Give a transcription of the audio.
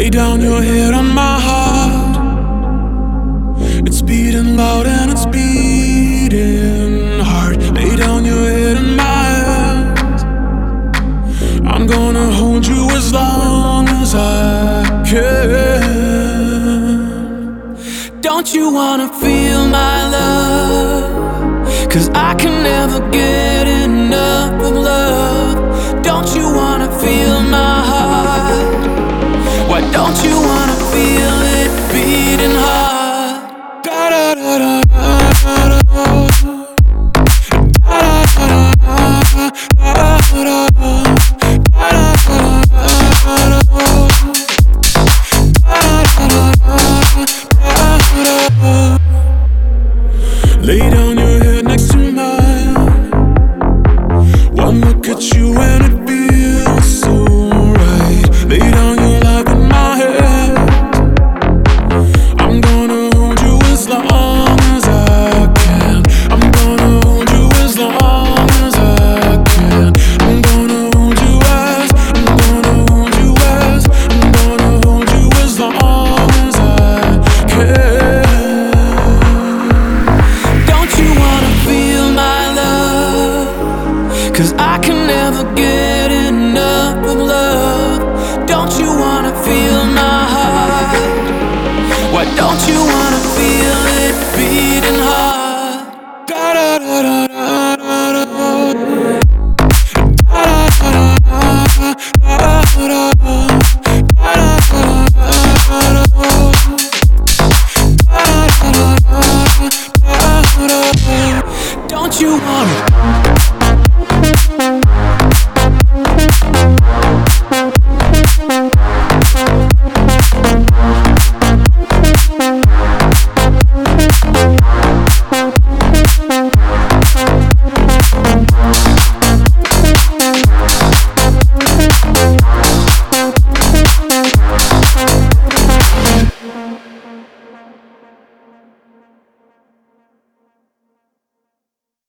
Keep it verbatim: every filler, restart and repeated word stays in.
Lay down your head on my heart. It's beating loud and it's beating hard. Lay down your head in my hands. I'm gonna hold you as long as I can. Don't you wanna feel my love? 'Cause I can never get enough of love. Don't you wanna feel my heart? Why don't you wanna feel it beating hard? Da da da da.